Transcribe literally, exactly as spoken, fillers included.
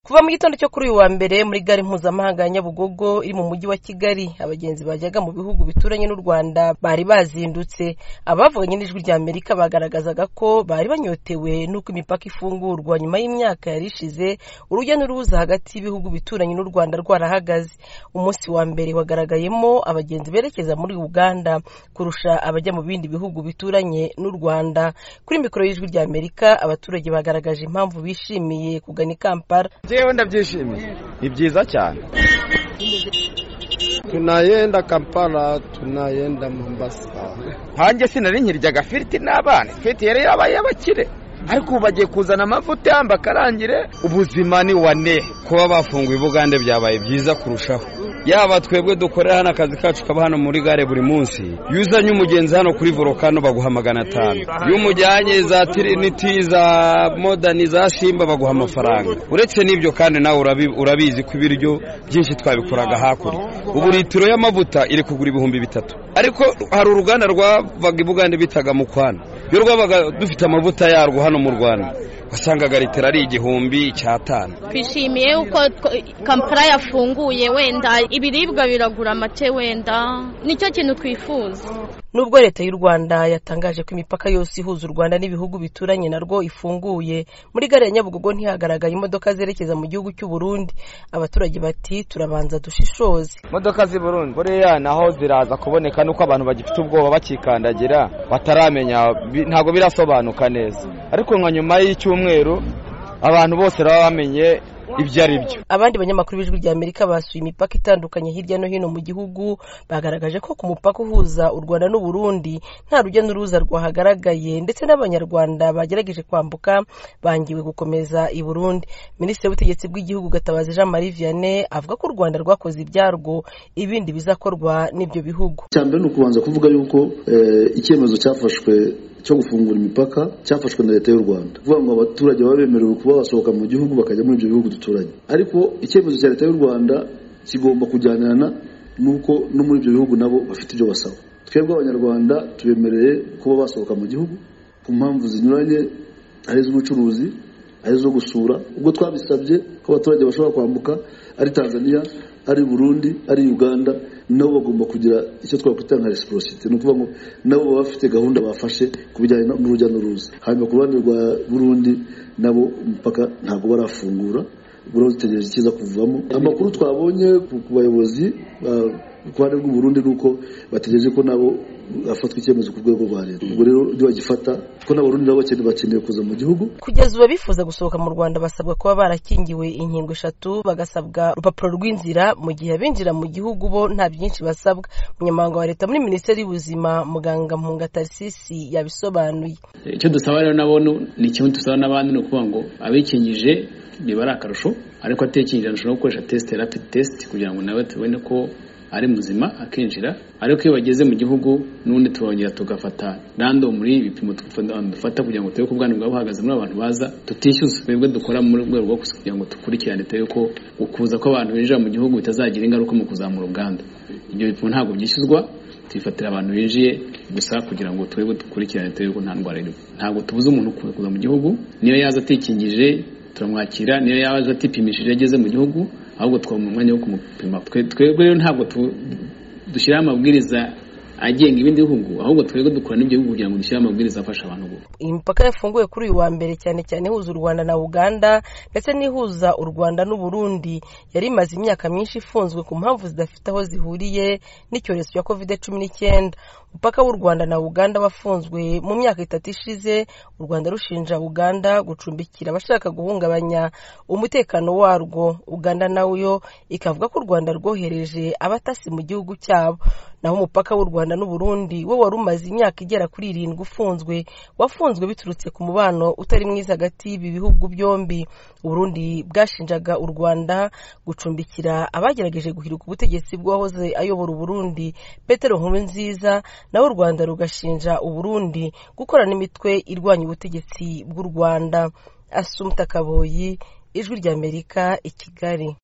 Kuva mu gitondo cyo kuri uyu wa mbere muri gare mpuzamahanga ya Nyabugogo iri mu mujyi wa Kigali, abagenzi bajyaga mu bihugu bituranye n'u Rwanda bari bazindutse. Abavuganye n'ijwi rya Amerika bagaragazaga ko bari banyotewe n'uko imipaka ifungurwa nyuma y'imyaka yari ishize urujya n'uruza hagati y'ibihugu bituranye n'u Rwanda rwarahagaze. Umunsi wa mbere wagaragayemo abagenzi berekeza muri Uganda kurusha abajya mu bindi bihugu bituranye n'u Rwanda. Kuri mikoro y'ijwi rya Amerika abaturage bagaragaje impamvu bishimiye kugana i Kampala. Jewe ndabyishimiye, ni byiza cyane. Tunayenda Kampala, tunayenda Mombasa. Hanjye sinari nkiryaga firiti n'abana, firiti yari yabaye abakire, ariko ubu bagiye kuzana amavuta yamba karangire. Ubuzima ni wane, kuba bafunguye Bugande byabaye byiza kurushaho. Yaba twebwe dukorera hano akazi kacu kaba hano muri gare buri munsi, yuzanye umugenzi hano kuri Volcano baguha magana atanu, y'umujyanye za Trinity za Modern za Simba baguha amafaranga. Uretse n'ibyo kandi nawe urabizi ko ibiryo byinshi twabikoraga hakurya. Ubu litiro y'amavuta iri kugura ibihumbi bitatu, ariko hari uruganda rwavaga Bugande bitaga Mukwana, yo rwabaga dufite amavuta yarwo hano mu Rwanda wasangaga litiro ari igihumbi cy'atanu. Twishimiye uko Kampala yafunguye, wenda ibiribwa biragura make, wenda nicyo kintu twifuza. Nubwo leta y'u Rwanda yatangaje ko imipaka yose ihuza u Rwanda n'ibihugu bituranye narwo ifunguye, muri gare ya Nyabugogo ntihagaragaye imodoka zerekeza mu gihugu cy'u Burundi. Abaturage bati turabanza dushishoze. Imodoka z'i Burundi buriya naho ziraza kuboneka nuko abantu bagifite ubwoba bakikandagira bataramenya, ntago birasobanuka neza, ariko nka nyuma y'icyumweru abantu bose baba bamenye ibyo ari byo. Abandi banyamakuru b'ijwi rya Amerika basuye imipaka itandukanye hirya no hino mu gihugu, bagaragaje ko ku mupaka uhuza u Rwanda n'u Burundi nta rujya n'uruza rwahagaragaye, ndetse n'abanyarwanda bagerageje kwambuka bangiwe gukomeza i Burundi. Minisitiri w'ubutegetsi bw'igihugu Gatabazi Jean Marie Vianney avuga ko u Rwanda rwakoze ibyarwo, ibindi bizakorwa n'ibyo bihugu. Cyambere no kubanza kuvuga yuko eh, icyemezo cyafashwe cyo gufungura imipaka cyafashwe na leta y'u Rwanda, kuvuga ngo abaturage baba bemerewe kuba basohoka mu gihugu bakajya muri ibyo bihugu duturanye. Ariko icyemezo cya leta y'u Rwanda kigomba kujyanana nuko no muri ibyo bihugu nabo bafite ibyo basaba. Twebwe abanyarwanda tubemereye kuba basohoka mu gihugu ku mpamvu zinyuranye, ari z'ubucuruzi, ari zo gusura. Ubwo twabisabye ko abaturage bashobora kwambuka ari Tanzania, ari Burundi, ari Uganda, nabo bagomba kugira icyo twakwita nka reciprocity, no kuvuga ngo nabo baba bafite gahunda bafashe kubijyanye n'urujya n'uruza. Hanyuma ku ruhande rwa Burundi nabo umupaka ntabwo barafungura, buro zitegereje ikiza kuvamo. Amakuru twabonye ku bayobozi ku ruhande rw'u Burundi nuko bategereje ko nabo afatwa icyemezo ku rwego rwa leta. Ubwo rero ndi bagifata ko n'Abarundi nabo bakeneye kuza mu gihugu. Kugeza ubu bifuza gusohoka mu Rwanda basabwa kuba barakingiwe inkingo eshatu, bagasabwa urupapuro rw'inzira, mu gihe abinjira mu gihugu bo nta byinshi basabwa. Umunyamabanga wa leta muri Minisiteri y'Ubuzima Muganga Mpunga Tarsisi yabisobanuye. Icyo dusaba rero nabo ni kimwe dusaba n'abandi, no kuvuga ngo abikingije niba ari akarusho, ariko atekinjije ashobora gukoresha test rapid test kugira ngo nawe tubone ko ari muzima akinjira. Ariko iyo bageze mu gihugu n'undi tubongera tugafata random muri ibipimo dufata kugira ngo turebe ko ubwandu bwabo buhagaze muri abantu baza, tutishyuza twebwe dukora mu rwego rwo kugira ngo tukurikirane turebe ko ukuza ko abantu binjira mu gihugu bitazagira ingaruka mu kuzamura ubwandu. Ibyo bipimo ntabwo byishyuzwa, tubifatira abantu binjiye gusa kugira ngo twebwe dukurikirane turebe ko nta ndwara irimo. Ntabwo tubuza umuntu kuza mu gihugu, niyo yaza atikingije turamwakira, niyo yaje atipimishije ageze mu gihugu, ahubwo twaba mu mwanya wo kumupima. Twebwe rero ntabwo dushyira amabwiriza agenga ibindi bihugu, ahubwo twebwe dukora n'ibyo bihugu kugira ngo dushyire amabwiriza afasha abantu ubu. Imipaka yafunguye kuri uyu wa mbere cyane cyane ihuza u Rwanda na Uganda, ndetse n'ihuza u Rwanda n'u Burundi yari imaze imyaka myinshi ifunzwe ku mpamvu zidafite aho zihuriye n'icyorezo cya covid cumi n'icyenda. Umupaka w'u Rwanda na Uganda wafunzwe mu myaka itatu ishize, u Rwanda rushinja Uganda gucumbikira abashaka guhungabanya umutekano warwo. Uganda nayo ikavuga ko u Rwanda rwohereje abatasi mu gihugu cyabo. Naho umupaka w'u Rwanda n'u Burundi wo wari umaze imyaka igera kuri irindwi ufunzwe, wafunzwe biturutse ku mubano utari mwiza hagati y'ibi bihugu byombi. Burundi bwashinjaga u Rwanda gucumbikira abagerageje guhiruka ubutegetsi bw'uwahoze ayobora Burundi Petero Nkurunziza, naho u Rwanda rugashinja u Burundi gukorana n'imitwe irwanya ubutegetsi bw'u Rwanda. Assumpta Kaboyi, Ijwi ry'Amerika, i Kigali.